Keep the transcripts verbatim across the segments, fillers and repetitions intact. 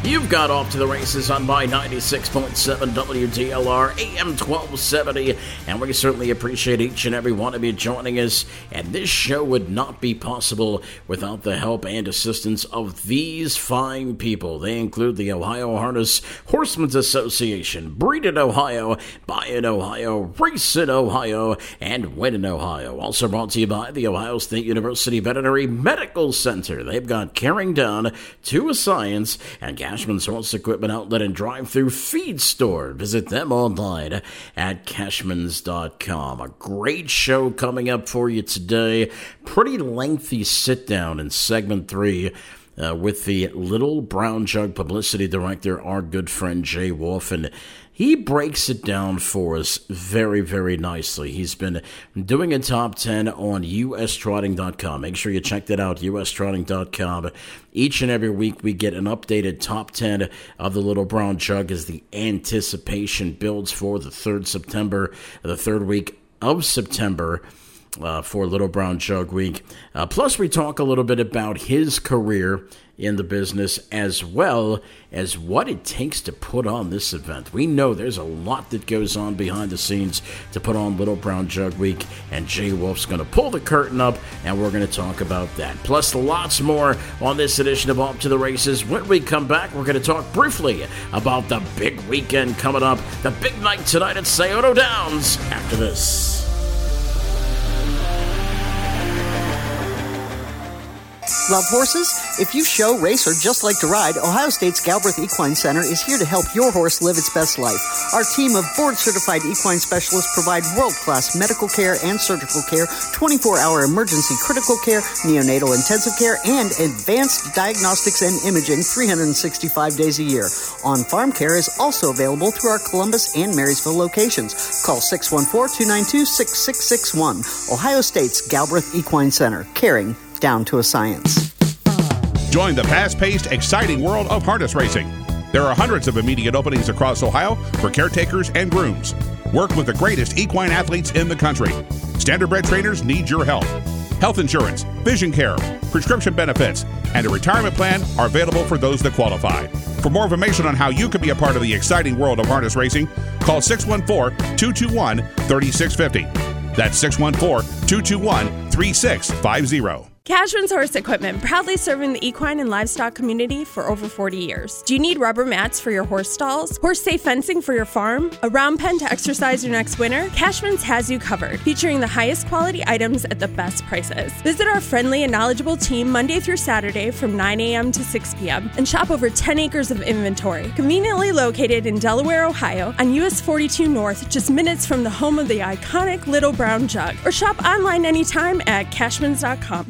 You've got Off to the Races on my ninety-six point seven W D L R A M twelve seventy, and we certainly appreciate each and every one of you joining us. And this show would not be possible without the help and assistance of these fine people. They include the Ohio Harness Horsemen's Association, Breed in Ohio, Buy in Ohio, Race in Ohio, and Win in Ohio. Also brought to you by the Ohio State University Veterinary Medical Center. They've got Caring Down to a Science and Cashman's Horse Equipment Outlet and Drive-Through Feed Store. Visit them online at cashmans dot com. A great show coming up for you today. Pretty lengthy sit-down in segment three uh, with the Little Brown Jug publicity director, our good friend Jay Wolf, and he breaks it down for us very, very nicely. He's been doing a top ten on U S trotting dot com. Make sure you check that out, U S trotting dot com. Each and every week we get an updated top ten of the Little Brown Jug as the anticipation builds for the third September, the third week of September. Uh, for Little Brown Jug Week. Uh, plus, we talk a little bit about his career in the business as well as what it takes to put on this event. We know there's a lot that goes on behind the scenes to put on Little Brown Jug Week, and Jay Wolf's going to pull the curtain up, and we're going to talk about that. Plus, lots more on this edition of Off to the Races. When we come back, we're going to talk briefly about the big weekend coming up, the big night tonight at Scioto Downs after this. Love horses? If you show, race, or just like to ride, Ohio State's Galbraith Equine Center is here to help your horse live its best life. Our team of board-certified equine specialists provide world-class medical care and surgical care, twenty-four hour emergency critical care, neonatal intensive care, and advanced diagnostics and imaging three hundred sixty-five days a year. On-farm care is also available through our Columbus and Marysville locations. Call six one four, two nine two, six six six one. Ohio State's Galbraith Equine Center, caring down to a science. Join the fast-paced, exciting world of harness racing. There are hundreds of immediate openings across Ohio for caretakers and grooms. Work with the greatest equine athletes in the country. Standardbred trainers need your help. Health insurance, vision care, prescription benefits, and a retirement plan are available for those that qualify. For more information on how you can be a part of the exciting world of harness racing, call six one four, two two one, three six five zero. That's six one four, two two one, three six five zero. Cashman's Horse Equipment, proudly serving the equine and livestock community for over forty years. Do you need rubber mats for your horse stalls? Horse-safe fencing for your farm? A round pen to exercise your next winter? Cashman's has you covered, featuring the highest quality items at the best prices. Visit our friendly and knowledgeable team Monday through Saturday from nine a.m. to six p.m. and shop over ten acres of inventory. Conveniently located in Delaware, Ohio, on U S forty-two North, just minutes from the home of the iconic Little Brown Jug. Or shop online anytime at cashmans dot com.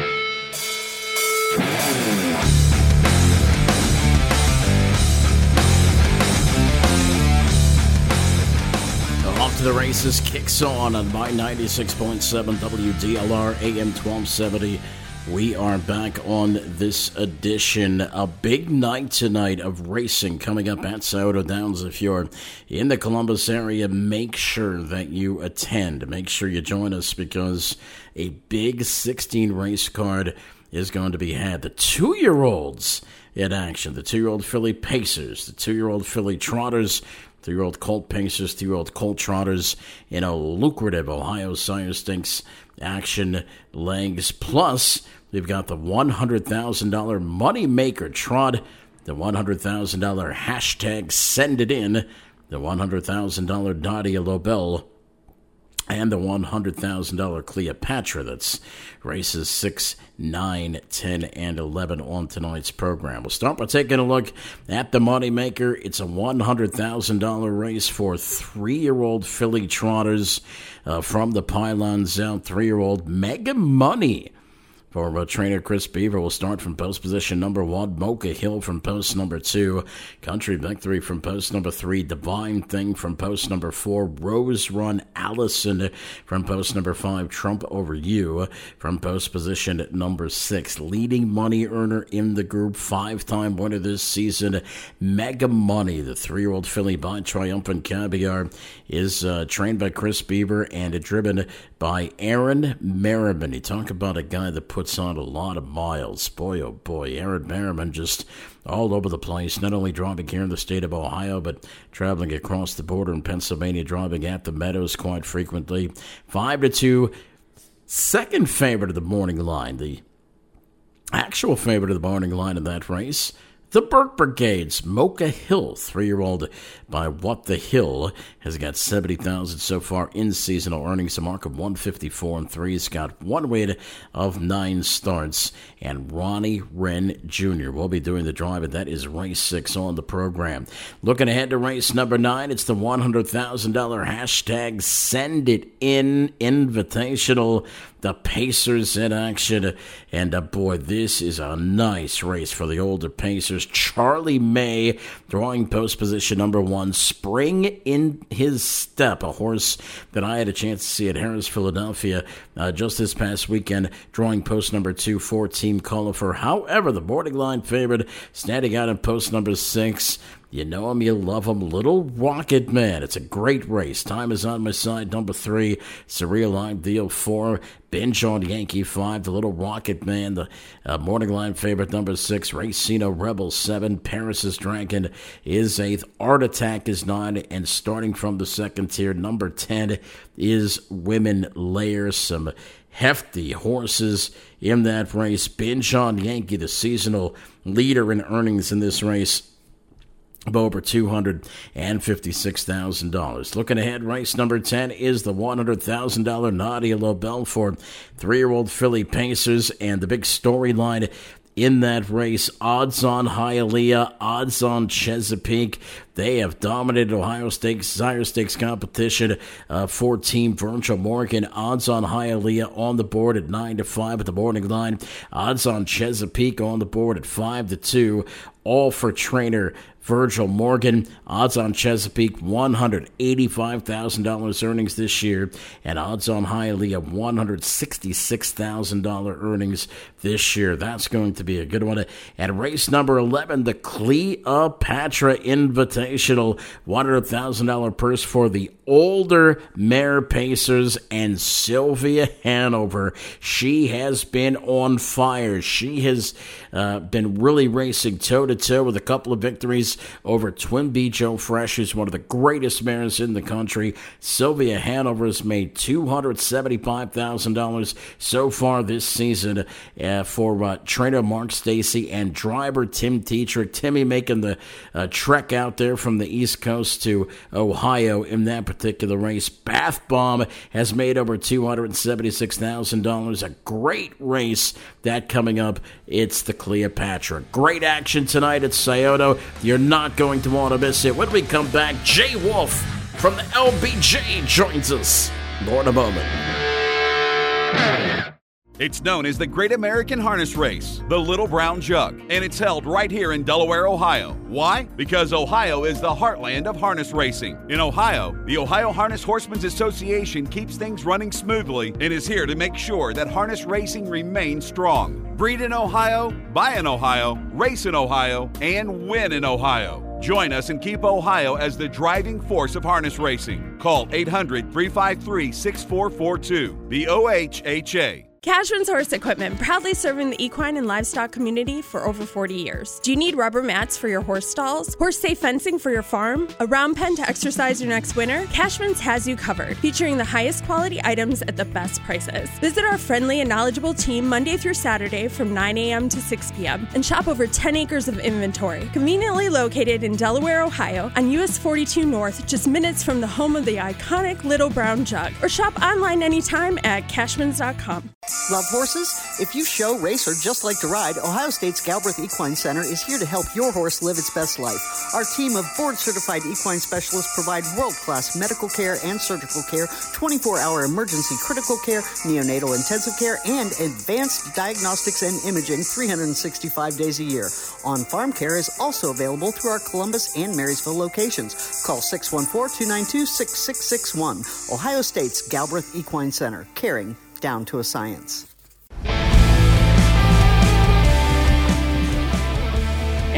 Off to the Races kicks on on my ninety-six point seven W D L R A M twelve seventy. We are back on this edition. A big night tonight of racing coming up at Scioto Downs. If you're in the Columbus area, make sure that you attend. Make sure you join us because a big sixteen race card is going to be had. The two-year-olds in action. The two-year-old filly Pacers, the two-year-old filly Trotters, three-year-old Colt Pacers, three-year-old Colt Trotters in a lucrative Ohio Sire Stakes action legs. Plus, we've got the one hundred thousand dollars Money Maker Trot, the one hundred thousand dollars hashtag Send It In, the one hundred thousand dollars Nadia Lobel, and the one hundred thousand dollars Cleopatra. That's races six, nine, ten, and eleven on tonight's program. We'll start by taking a look at the Moneymaker. It's a one hundred thousand dollars race for three-year-old filly trotters uh, from the pylons out. Three-year-old Mega Money for uh, trainer Chris Beaver. Will start from post position number one. Mocha Hill from post number two. Country Victory from post number three. Divine Thing from post number four. Rose Run Allison from post number five. Trump Over You from post position number six. Leading money earner in the group. Five-time winner this season. Mega Money, the three-year-old filly by Triumphant Caviar, is uh, trained by Chris Beaver and driven by Aaron Merriman. You talk about a guy that puts on a lot of miles. Boy, oh boy, Aaron Merriman just all over the place, not only driving here in the state of Ohio, but traveling across the border in Pennsylvania, driving at the Meadows quite frequently. Five to two, second favorite of the morning line. The actual favorite of the morning line in that race, the Burke Brigade's Mocha Hill, three-year-old by What the Hill, has got seventy thousand so far in seasonal earnings, a mark of one fifty-four and three. He's got one win of nine starts, and Ronnie Wren Junior will be doing the drive, and that is race six on the program. Looking ahead to race number nine, it's the one hundred thousand dollars hashtag Send It In Invitational. The Pacers in action, and uh, boy, this is a nice race for the older Pacers. Charlie May drawing post position number one, Spring in His Step, a horse that I had a chance to see at Harris, Philadelphia uh, just this past weekend, drawing post number two for Team Cullifer. However, the boarding line favorite standing out in post number six. You know him, you love him, Little Rocket Man. It's a great race. Time is on my side. Number three, Surreal Ideal four, Binge on Yankee five, the Little Rocket Man. The uh, morning line favorite, number six, Racino Rebel seven, Paris's Dragon is eighth, Art Attack is nine, and starting from the second tier, number ten is Women Layer. Some hefty horses in that race. Binge on Yankee, the seasonal leader in earnings in this race, of over two hundred fifty-six thousand dollars. Looking ahead, race number ten is the one hundred thousand dollars Nadia Lobel for three-year-old Philly Pacers, and the big storyline in that race, odds on Hialeah, odds on Chesapeake. They have dominated Ohio Stakes, Sire Stakes competition uh, for Team Virgil Morgan. Odds on Hialeah on the board at nine to five at the morning line. Odds on Chesapeake on the board at five to two. All for trainer Virgil Morgan. Odds on Chesapeake, one hundred eighty-five thousand dollars earnings this year, and odds on Hialeah, one hundred sixty-six thousand dollars earnings this year. That's going to be a good one. At race number eleven, the Cleopatra Invitational, one hundred thousand dollars purse for the older mare Pacers, and Sylvia Hanover. She has been on fire. She has uh, been really racing toe-to-toe with a couple of victories over Twin Beach Joe Fresh, who's one of the greatest mares in the country. Sylvia Hanover has made two hundred seventy-five thousand dollars so far this season uh, for uh, trainer Mark Stacy and driver Tim Tetrick. Timmy making the uh, trek out there from the East Coast to Ohio in that particular race. Bath Bomb has made over two hundred seventy-six thousand dollars. A great race that coming up. It's the Cleopatra. Great action tonight at Scioto. You're not going to want to miss it. When we come back, Jay Wolf from the L B J joins us. More in a moment. It's known as the Great American Harness Race, the Little Brown Jug, and it's held right here in Delaware, Ohio. Why? Because Ohio is the heartland of harness racing. In Ohio, the Ohio Harness Horsemen's Association keeps things running smoothly and is here to make sure that harness racing remains strong. Breed in Ohio, buy in Ohio, race in Ohio, and win in Ohio. Join us and keep Ohio as the driving force of harness racing. Call eight hundred, three five three, six four four two, the O H H A. Cashman's Horse Equipment, proudly serving the equine and livestock community for over forty years. Do you need rubber mats for your horse stalls? Horse-safe fencing for your farm? A round pen to exercise your next winter? Cashman's has you covered, featuring the highest quality items at the best prices. Visit our friendly and knowledgeable team Monday through Saturday from nine a.m. to six p.m. and shop over ten acres of inventory. Conveniently located in Delaware, Ohio, on U S forty-two North, just minutes from the home of the iconic Little Brown Jug. Or shop online anytime at cashmans dot com. Love horses? If you show, race, or just like to ride, Ohio State's Galbraith Equine Center is here to help your horse live its best life. Our team of board-certified equine specialists provide world-class medical care and surgical care, twenty-four hour emergency critical care, neonatal intensive care, and advanced diagnostics and imaging three hundred sixty-five days a year. On-farm care is also available through our Columbus and Marysville locations. Call six one four, two nine two, six six six one. Ohio State's Galbraith Equine Center, caring down to a science.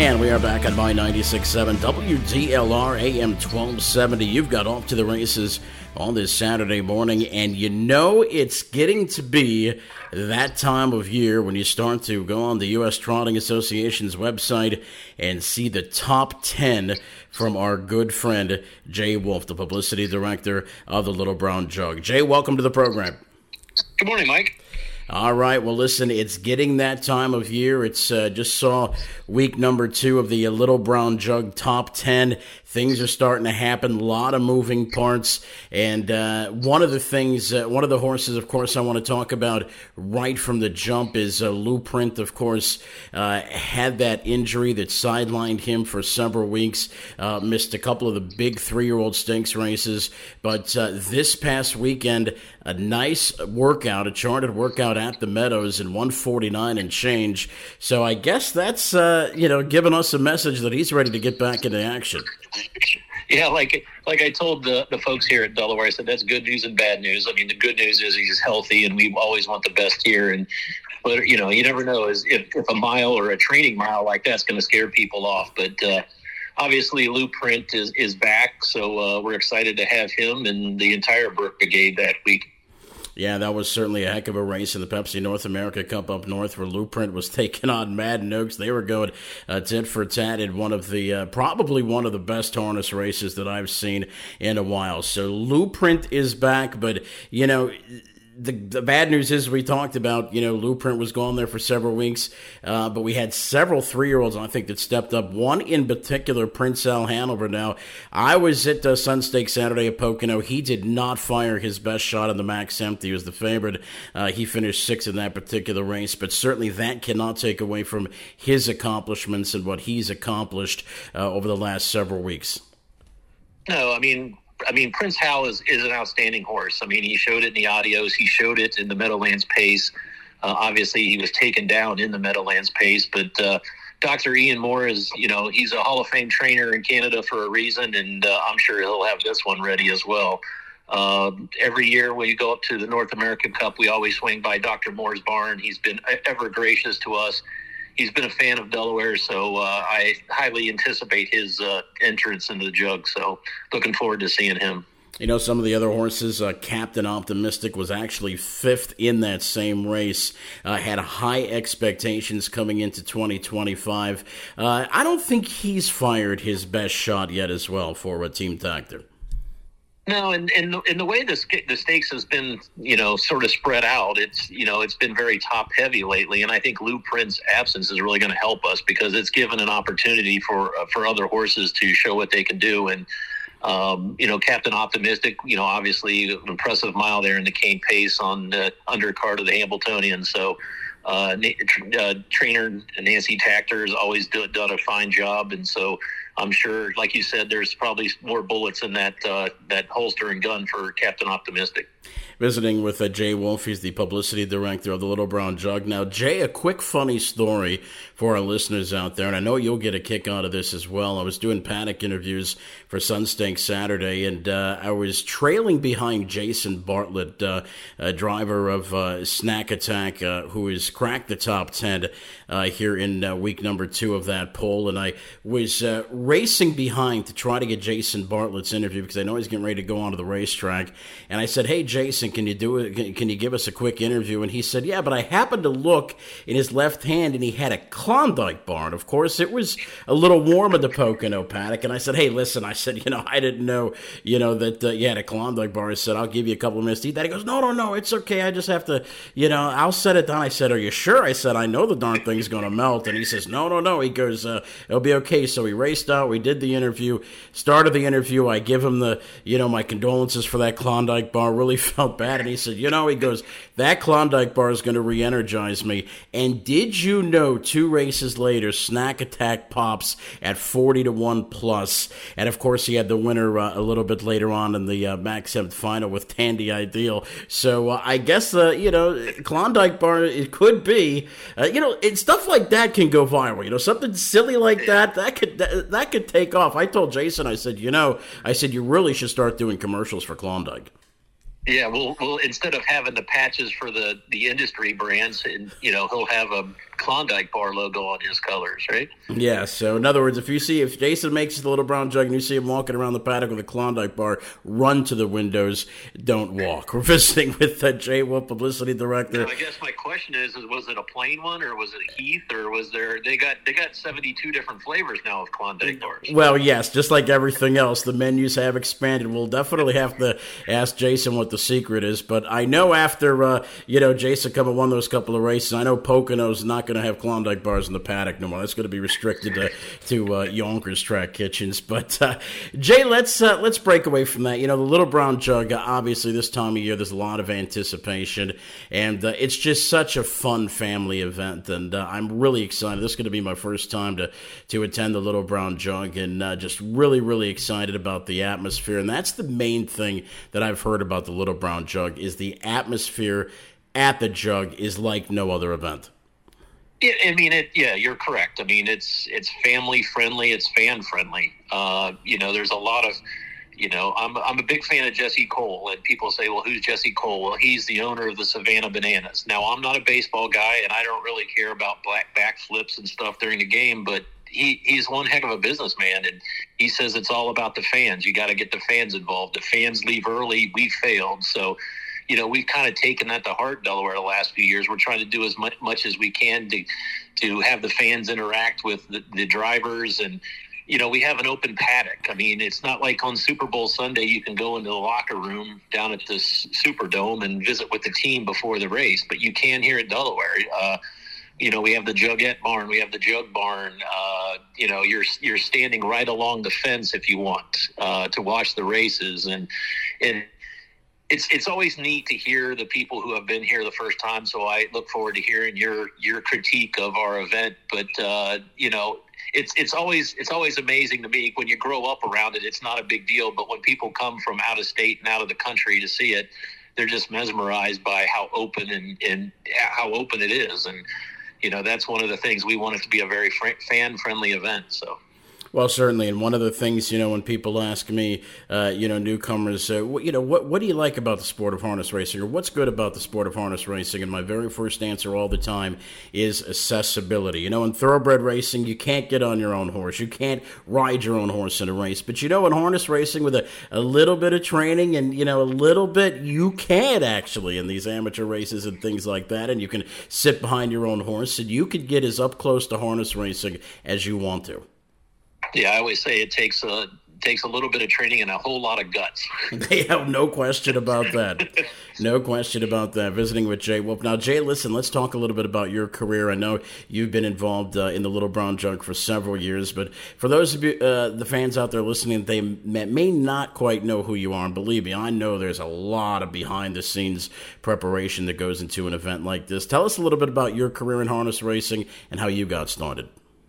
And we are back on My ninety-six point seven W D L R A M twelve seventy. You've got off to the races on this Saturday morning, and you know it's getting to be that time of year when you start to go on the U S Trotting Association's website and see the top ten from our good friend Jay Wolf, the publicity director of the Little Brown Jug. Jay, welcome to the program. Good morning, Mike. All right, well, listen, it's getting that time of year. It's uh, just saw week number two of the uh, Little Brown Jug Top ten. Things are starting to happen, a lot of moving parts, and uh, one of the things, uh, one of the horses, of course, I want to talk about right from the jump is uh, Lou Print, of course, uh, had that injury that sidelined him for several weeks, uh, missed a couple of the big three-year-old stakes races, but uh, this past weekend, a nice workout, a charted workout at the Meadows in one forty-nine and change, so I guess that's, uh, you know, giving us a message that he's ready to get back into action. Yeah, like like I told the, the folks here at Delaware, I said that's good news and bad news. I mean, the good news is he's healthy, and we always want the best here. And but you know, you never know is if, if a mile or a training mile like that's going to scare people off. But uh, obviously, Lou Print is is back, so uh, we're excited to have him and the entire Burke Brigade that week. Yeah, that was certainly a heck of a race in the Pepsi North America Cup up north where Lou Print was taking on Madden Oaks. They were going uh, tit for tat in one of the, uh, probably one of the best harness races that I've seen in a while. So Lou Print is back, but, you know, The, the bad news is we talked about, you know, Lou Print was gone there for several weeks, uh, but we had several three-year-olds, I think, that stepped up. One in particular, Prince Al Hanover. Now, I was at uh, Sunstake Saturday at Pocono. He did not fire his best shot in the Max Empty. He was the favorite. Uh, he finished sixth in that particular race, but certainly that cannot take away from his accomplishments and what he's accomplished uh, over the last several weeks. No, I mean... I mean, Prince Hal is, is an outstanding horse. I mean, he showed it in the Adios. He showed it in the Meadowlands Pace. Uh, obviously, he was taken down in the Meadowlands Pace. But uh, Doctor Ian Moore is, you know, he's a Hall of Fame trainer in Canada for a reason, and uh, I'm sure he'll have this one ready as well. Uh, every year when you go up to the North American Cup, we always swing by Doctor Moore's barn. He's been ever gracious to us. He's been a fan of Delaware, so uh, I highly anticipate his uh, entrance into the jug. So looking forward to seeing him. You know, some of the other horses, uh, Captain Optimistic was actually fifth in that same race, uh, had high expectations coming into twenty twenty-five. Uh, I don't think he's fired his best shot yet as well for a Team Tactor. No, and, and, and the way the, the stakes has been, you know, sort of spread out, it's, you know, it's been very top heavy lately. And I think Lou Print's absence is really going to help us because it's given an opportunity for, uh, for other horses to show what they can do. And, um, you know, Captain Optimistic, you know, obviously an impressive mile there in the Cane Pace on the undercard of the Hambletonian. So, uh, uh trainer Nancy Tactor has always do, done a fine job. And so, I'm sure, like you said, there's probably more bullets in that uh, that holster and gun for Captain Optimistic. Visiting with uh, Jay Wolf, he's the publicity director of the Little Brown Jug. Now, Jay, a quick funny story for our listeners out there, and I know you'll get a kick out of this as well. I was doing paddock interviews for Sunstake Saturday, and uh, I was trailing behind Jason Bartlett, uh, a driver of uh, Snack Attack, uh, who has cracked the top ten uh, here in uh, week number two of that poll, and I was uh, racing behind to try to get Jason Bartlett's interview because I know he's getting ready to go onto the racetrack, and I said, hey, Jason, can you do it? Can you give us a quick interview? And he said, yeah, but I happened to look in his left hand, and he had a Klondike bar. And of course, it was a little warm at the Pocono paddock. And I said, hey, listen, I said, you know, I didn't know, you know, that uh, you had a Klondike bar. I said, I'll give you a couple of minutes to eat that. He goes, no, no, no, it's okay. I just have to, you know, I'll set it down. I said, are you sure? I said, I know the darn thing's going to melt. And he says, no, no, no. He goes, uh, it'll be okay. So we raced out. We did the interview. Started the interview. I give him the, you know, my condolences for that Klondike bar. Really felt bad. And he said, you know, he goes, that Klondike bar is going to re-energize me. And did you know two races later, Snack Attack pops at forty to one plus. And of course, he had the winner uh, a little bit later on in the uh, Max Empt final with Tandy Ideal. So uh, I guess, uh, you know, Klondike bar, it could be, uh, you know, and stuff like that can go viral. You know, something silly like that, that could, that, that could take off. I told Jason, I said, you know, I said, you really should start doing commercials for Klondike. Yeah, well, well, instead of having the patches for the, the industry brands, and you know, he'll have a Klondike bar logo on his colors, right? Yeah, so in other words, if you see, if Jason makes the Little Brown Jug and you see him walking around the paddock with a Klondike bar, run to the windows, don't walk. We're visiting with uh, Jay Wolf, Publicity Director. Now, I guess my question is, is, was it a plain one, or was it a Heath, or was there, they got they got seventy-two different flavors now of Klondike bars. Well, yes, just like everything else, the menus have expanded. We'll definitely have to ask Jason what the secret is, but I know after, uh, you know, Jason come and won those couple of races, I know Pocono's not going to have Klondike bars in the paddock no more. That's going to be restricted to, to uh, Yonkers Track Kitchens. But, uh, Jay, let's uh, let's break away from that. You know, the Little Brown Jug, uh, obviously this time of year, there's a lot of anticipation, and uh, it's just such a fun family event, and uh, I'm really excited. This is going to be my first time to, to attend the Little Brown Jug, and uh, just really, really excited about the atmosphere, and that's the main thing that I've heard about the Little Brown Jug is the atmosphere at the Jug is like no other event. Yeah, I mean, it. Yeah, you're correct. I mean, it's it's family friendly, it's fan friendly. Uh, you know, there's a lot of, you know, I'm I'm a big fan of Jesse Cole, and people say, well, who's Jesse Cole? Well, he's the owner of the Savannah Bananas. Now, I'm not a baseball guy, and I don't really care about black backflips and stuff during the game, but he he's one heck of a businessman, and he says it's all about the fans. You got to get the fans involved. The fans leave early, we failed. So, you know, we've kind of taken that to heart, Delaware, the last few years. We're trying to do as much, much as we can to to have the fans interact with the, the drivers. And, you know, we have an open paddock. I mean, it's not like on Super Bowl Sunday you can go into the locker room down at the Superdome and visit with the team before the race, but you can here at Delaware. Uh, you know, we have the Jugette Barn, we have the Jug Barn. Uh, you know, you're you're standing right along the fence if you want uh, to watch the races, and and it's it's always neat to hear the people who have been here the first time. So I look forward to hearing your your critique of our event. But uh, you know, it's it's always it's always amazing to me when you grow up around it. It's not a big deal, but when people come from out of state and out of the country to see it, they're just mesmerized by how open and and how open it is. And you know, that's one of the things we want it to be a very fan-friendly event. So, well, certainly, and one of the things, you know, when people ask me, uh, you know, newcomers, uh, what, you know, what what do you like about the sport of harness racing, or what's good about the sport of harness racing? And my very first answer all the time is accessibility. You know, in thoroughbred racing, you can't get on your own horse, you can't ride your own horse in a race, but you know, in harness racing, with a, a little bit of training and you know, a little bit, you can actually in these amateur races and things like that, and you can sit behind your own horse, and you can get as up close to harness racing as you want to. Yeah, I always say it takes a takes a little bit of training and a whole lot of guts. They have no question about that. No question about that. Visiting with Jay Wolf. Now, Jay, listen, let's talk a little bit about your career. I know you've been involved uh, in the Little Brown Jug for several years, but for those of you, uh, the fans out there listening, they may, may not quite know who you are. And believe me, I know there's a lot of behind-the-scenes preparation that goes into an event like this. Tell us a little bit about your career in harness racing and how you got started.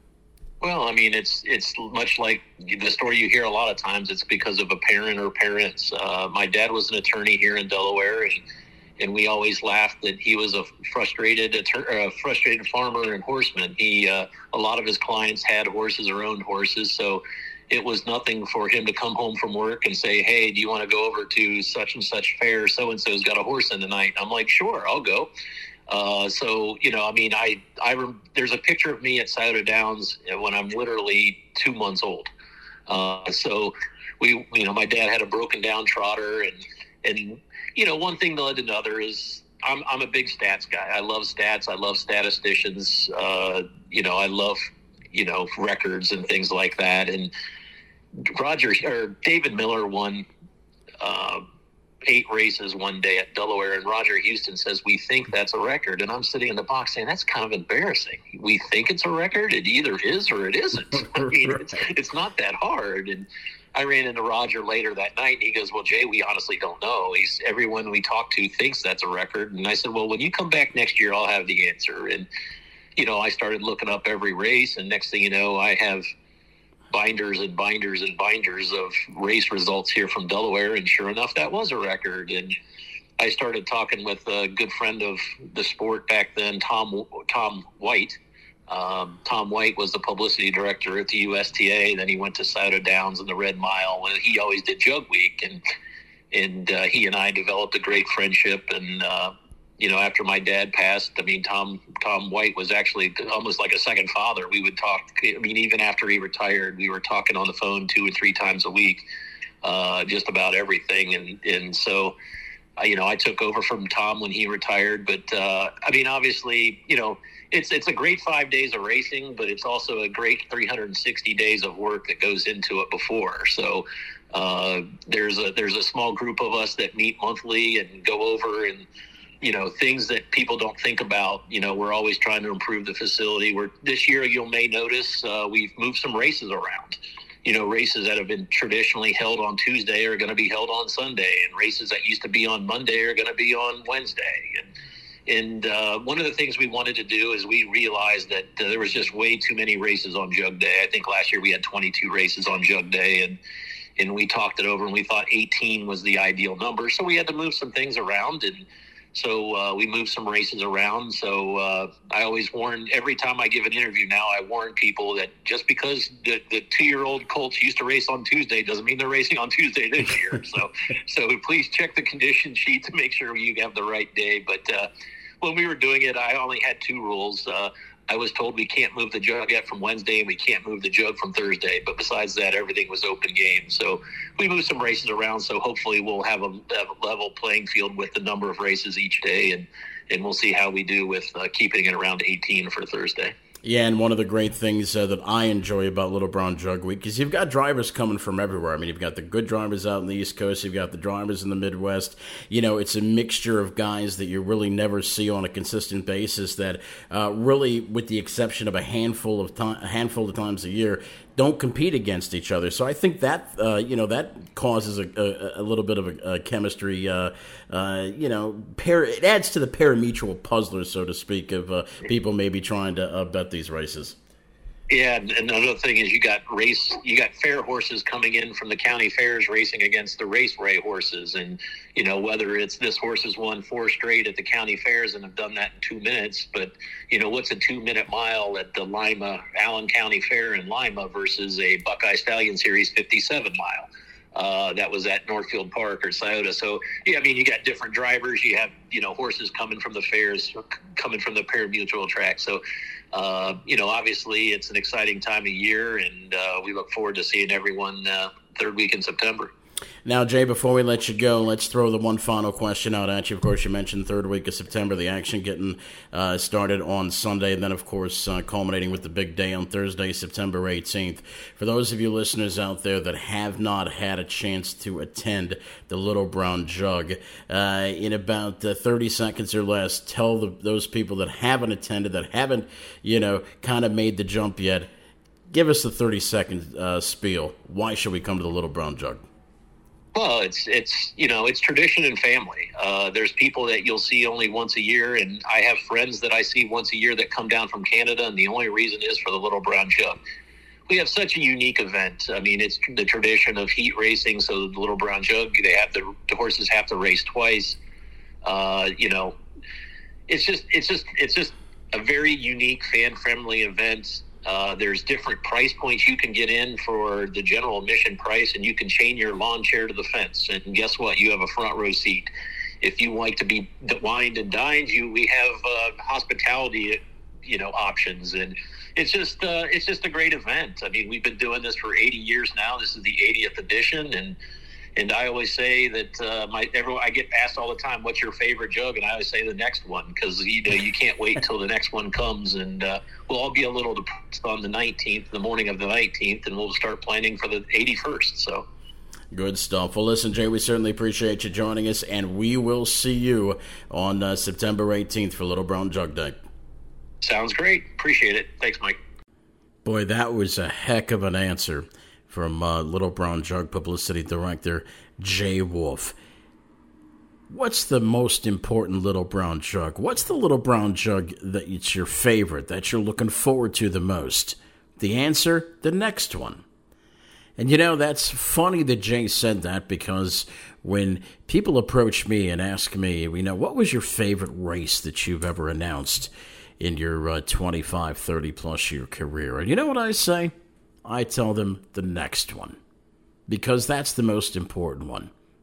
Well, I mean, it's it's much like the story you hear a lot of times. It's because of a parent or parents. Uh, my dad was an attorney here in Delaware, and, and we always laughed that he was a frustrated a frustrated farmer and horseman. He uh, a lot of his clients had horses or owned horses, so it was nothing for him to come home from work and say, "Hey, do you want to go over to such and such fair? So and so's got a horse in tonight." I'm like, "Sure, I'll go." Uh, so, you know, I mean, I, I, rem- there's a picture of me at Scioto Downs when I'm literally two months old. Uh, so we, you know, my dad had a broken down trotter, and, and, you know, one thing led to another is I'm, I'm a big stats guy. I love stats. I love statisticians. Uh, you know, I love, you know, records and things like that. And Roger or David Miller won, uh, eight races one day at Delaware, and Roger Houston says, "We think that's a record." And I'm sitting in the box saying, that's kind of embarrassing. We think it's a record. It either is or it isn't. I mean, it's, it's not that hard. And I ran into Roger later that night, and he goes, "Well, Jay, we honestly don't know. He's everyone we talk to thinks that's a record." And I said, "Well, when you come back next year, I'll have the answer." And, you know, I started looking up every race, and next thing you know, I have binders and binders and binders of race results here from Delaware, and sure enough, that was a record. And I started talking with a good friend of the sport back then, Tom Tom White. Um, Tom White was the publicity director at the U S T A. Then he went to Scioto Downs and the Red Mile, and he always did Jug Week. And and uh, he and I developed a great friendship. And uh, you know, after my dad passed, I mean, Tom Tom White was actually almost like a second father. We would talk. I mean, even after he retired, we were talking on the phone two or three times a week, uh, just about everything. And and so, uh, you know, I took over from Tom when he retired. But uh, I mean, obviously, you know, it's it's a great five days of racing, but it's also a great three hundred sixty days of work that goes into it before. So uh, there's a there's a small group of us that meet monthly and go over and, you know, things that people don't think about. You know, we're always trying to improve the facility. We're this year, you'll may notice uh, we've moved some races around. You know, races that have been traditionally held on Tuesday are going to be held on Sunday, and races that used to be on Monday are going to be on Wednesday. And and uh, one of the things we wanted to do is we realized that uh, there was just way too many races on Jug Day. I think last year we had twenty-two races on Jug Day, and and we talked it over, and we thought eighteen was the ideal number. So we had to move some things around, and So uh, we moved some races around. So uh, I always warn, every time I give an interview now, I warn people that just because the, the two-year-old Colts used to race on Tuesday doesn't mean they're racing on Tuesday this year. so so please check the condition sheet to make sure you have the right day. But uh, when we were doing it, I only had two rules. Uh, I was told we can't move the jug yet from Wednesday, and we can't move the jug from Thursday. But besides that, everything was open game. So we moved some races around. So hopefully we'll have a, have a level playing field with the number of races each day, and, and we'll see how we do with uh, keeping it around eighteen for Thursday. Yeah, and one of the great things uh, that I enjoy about Little Brown Jug Week is you've got drivers coming from everywhere. I mean, you've got the good drivers out in the East Coast, you've got the drivers in the Midwest. You know, it's a mixture of guys that you really never see on a consistent basis that uh, really, with the exception of a handful of time, a handful of times a year, don't compete against each other. So I think that, uh, you know, that causes a, a, a little bit of a, a chemistry, uh, uh, you know, pair, it adds to the pari-mutuel puzzler, so to speak, of uh, people maybe trying to uh, bet these races. Yeah, and another thing is you got race, you got fair horses coming in from the county fairs racing against the raceway horses, and you know whether it's this horse has won four straight at the county fairs and have done that in two minutes, but you know what's a two-minute mile at the Lima Allen County Fair in Lima versus a Buckeye Stallion Series fifty-seven mile. Uh, that was at Northfield Park or Scioto. So, yeah, I mean, you got different drivers. You have, you know, horses coming from the fairs, coming from the pari-mutuel track. So, uh, you know, obviously it's an exciting time of year, and uh, we look forward to seeing everyone uh, third week in September. Now, Jay, before we let you go, let's throw the one final question out at you. Of course, you mentioned third week of September, the action getting uh, started on Sunday, and then, of course, uh, culminating with the big day on Thursday, September eighteenth. For those of you listeners out there that have not had a chance to attend the Little Brown Jug, uh, in about uh, thirty seconds or less, tell the, those people that haven't attended, that haven't, you know, kind of made the jump yet, give us the thirty-second uh, spiel. Why should we come to the Little Brown Jug? Well, it's, it's you know, it's tradition and family. Uh, there's people that you'll see only once a year, and I have friends that I see once a year that come down from Canada, and the only reason is for the Little Brown Jug. We have such a unique event. I mean, it's the tradition of heat racing, so the Little Brown Jug, they have the, the horses have to race twice. Uh, you know, it's just, it's just, it's just a very unique, fan-friendly event. Uh, there's different price points you can get in for the general admission price, and you can chain your lawn chair to the fence. And guess what? You have a front row seat. If you like to be wined and dined, you we have uh, hospitality, you know, options, and it's just uh, it's just a great event. I mean, we've been doing this for eighty years now. This is the eightieth edition, and and I always say that uh, my everyone I get asked all the time, "What's your favorite jug?" And I always say the next one, because you know you can't wait until the next one comes, and uh, we'll all be a little depressed on the nineteenth, the morning of the nineteenth, and we'll start planning for the eighty-first. So. Good stuff. Well, listen, Jay, we certainly appreciate you joining us, and we will see you on uh, September eighteenth for Little Brown Jug Day. Sounds great. Appreciate it. Thanks, Mike. Boy, that was a heck of an answer from uh, Little Brown Jug Publicity Director Jay Wolf. What's the most important Little Brown Jug? What's the Little Brown Jug that it's your favorite, that you're looking forward to the most? The answer, the next one. And you know, that's funny that Jay said that, because when people approach me and ask me, you know, what was your favorite race that you've ever announced in your uh, twenty-five, thirty plus year career? And you know what I say? I tell them the next one, because that's the most important one.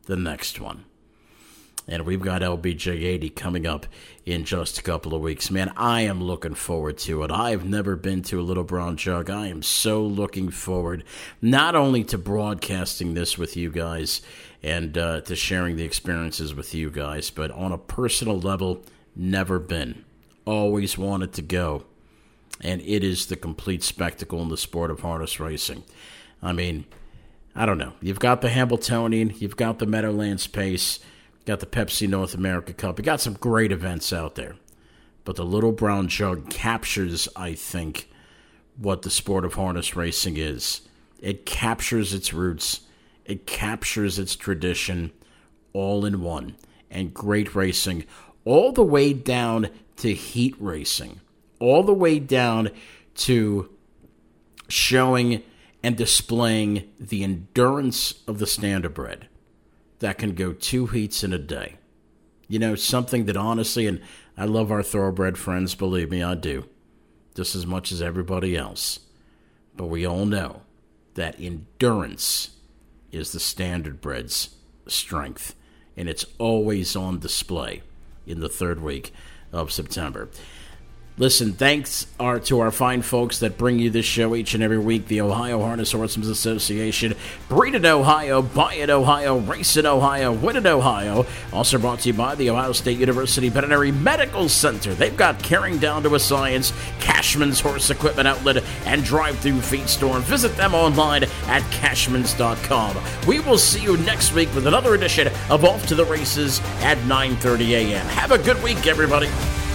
the next one. And we've got L B J eighty coming up in just a couple of weeks. Man, I am looking forward to it. I've never been to a Little Brown Jug. I am so looking forward not only to broadcasting this with you guys and uh, to sharing the experiences with you guys, but on a personal level, never been. Always wanted to go. And it is the complete spectacle in the sport of harness racing. I mean, I don't know. You've got the Hambletonian, you've got the Meadowlands Pace, got the Pepsi North America Cup. You got some great events out there. But the Little Brown Jug captures, I think, what the sport of harness racing is. It captures its roots. It captures its tradition all in one. And great racing all the way down to heat racing. All the way down to showing and displaying the endurance of the standardbred that can go two heats in a day. You know, something that honestly, and I love our thoroughbred friends, believe me, I do, just as much as everybody else. But we all know that endurance is the standardbred's strength, and it's always on display in the third week of September. Listen, thanks are to our fine folks that bring you this show each and every week. The Ohio Harness Horsemen's Association. Breed in Ohio, buy in Ohio, race in Ohio, win in Ohio. Also brought to you by the Ohio State University Veterinary Medical Center. They've got Caring Down to a Science, Cashman's Horse Equipment Outlet, and Drive-Thru Feed Store. Visit them online at cashmans dot com. We will see you next week with another edition of Off to the Races at nine thirty a.m. Have a good week, everybody.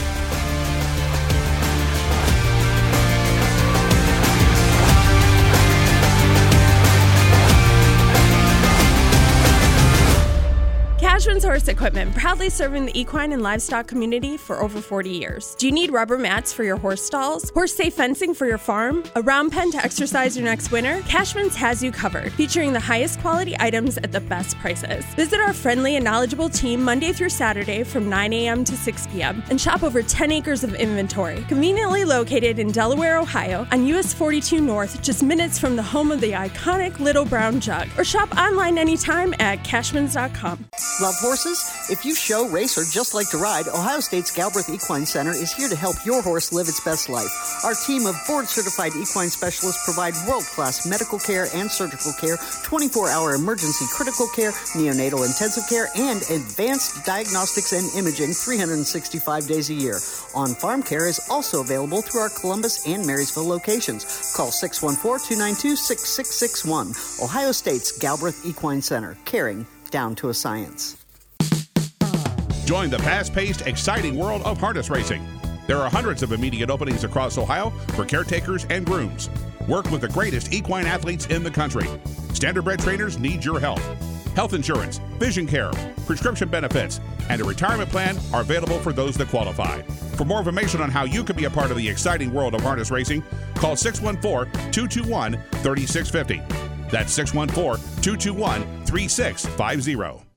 Cashman's Horse Equipment, proudly serving the equine and livestock community for over forty years. Do you need rubber mats for your horse stalls? Horse-safe fencing for your farm? A round pen to exercise your next winter? Cashman's has you covered, featuring the highest quality items at the best prices. Visit our friendly and knowledgeable team Monday through Saturday from nine a.m. to six p.m. and shop over ten acres of inventory. Conveniently located in Delaware, Ohio, on U S forty-two North, just minutes from the home of the iconic Little Brown Jug. Or shop online anytime at cashmans dot com. Love horses? If you show, race, or just like to ride, Ohio State's Galbraith Equine Center is here to help your horse live its best life. Our team of board-certified equine specialists provide world-class medical care and surgical care, twenty-four hour emergency critical care, neonatal intensive care, and advanced diagnostics and imaging three hundred sixty-five days a year. On-farm care is also available through our Columbus and Marysville locations. Call six one four, two nine two, six six six one. Ohio State's Galbraith Equine Center, caring down to a science. Join the fast-paced, exciting world of harness racing. There are hundreds of immediate openings across Ohio for caretakers and grooms. Work with the greatest equine athletes in the country. Standardbred trainers need your help. Health insurance, vision care, prescription benefits, and a retirement plan are available for those that qualify. For more information on how you can be a part of the exciting world of harness racing, call six one four, two two one, three six five zero. That's six one four, two two one, three six five zero.